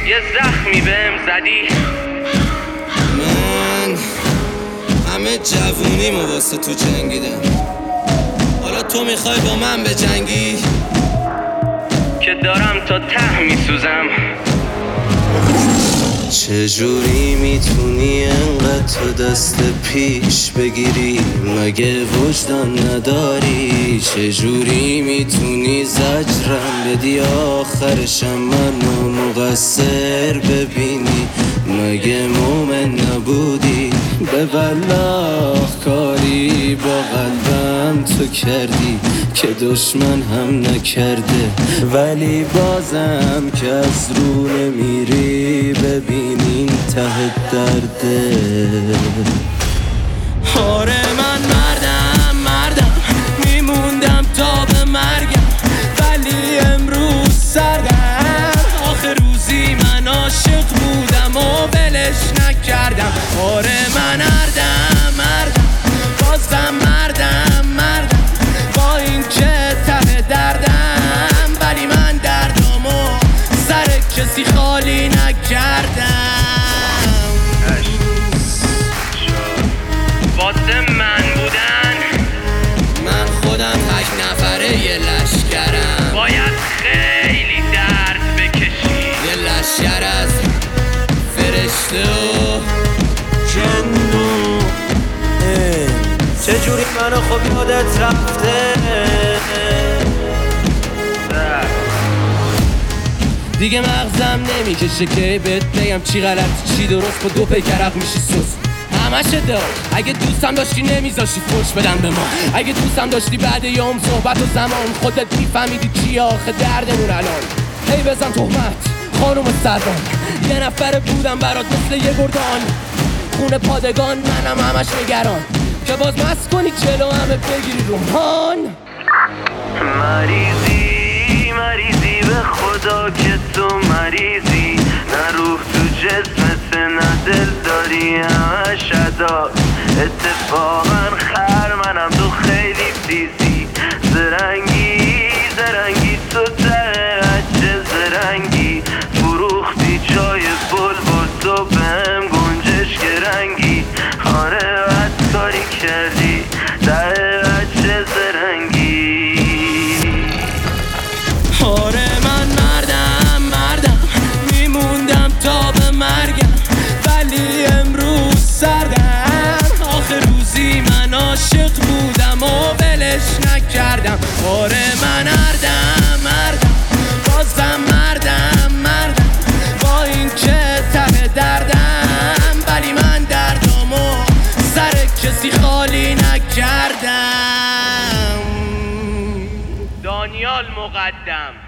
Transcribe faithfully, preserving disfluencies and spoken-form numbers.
یه زخمی بهم زدی. من همه جوونیمو واسه تو جنگیدم، حالا تو میخوای با من به جنگی؟ که دارم تا ته میسوزم. چجوری میتونی انقدر تو دست پیش بگیری؟ مگه وجدان نداری؟ چجوری میتونی زجرم بدی آخرشم منو مقصر ببینی؟ مگه مومن نبودی؟ به والله کاری با قلبم تو کردی که دشمن هم نکرده، ولی بازم که از رو نمیری ببین این ته درده. آره من مردم مردم میموندم تا به مرگم، ولی امروز سردم. آخه روزی من عاشق بودم و ولش نکردم. آره من مردم مردم بازم مردم مردم با این که ته دردم، ولی من دردمو سر کسی خالی نکردم. واسه من بودن من خودم تک نفره یه لشکرم، باید خیلی درد بکشی. یه لشکر از فرشته و جنو. چجوری منو خب یادت رفته؟ دیگه مغزم نمیکشه که بهت بگم چی غلط چی درست، با دو پیکرق میشی سوس همشه دار. اگه دوستم داشتی نمیذاشتی فوش بدن به ما، اگه دوستم داشتی بعد یوم صحبت و زمان خودت میفهمیدی چی آخه دردمون الان. هی بزن تهمت خانوم سربان، یه نفره بودم برات مثل یه گردان، خونه پادگان منم همش نگران که باز مست کنی جلو همه بگیری رومان. مریضی مریضی به خدا که تو مریضی، نه روح تو جسمت نه دل داری همش ادا. اتفاقا خر منم تو خیلی تیزی، زرنگی زرنگی تو ته چه زرنگی، فروختی جای بلبل تو بهم گنجش رنگی. آره بد کاری کردی ته چه زرنگی. آره من مردم مردم میموندم تا به مرگم، ولی امروز سردم. آخه روزی من عاشق بودم و ولش نکردم. آره من مردم مردم بازم مردم مردم با این که ته دردم، ولی من دردمو سر کسی خالی نکردم. دانیال مقدم.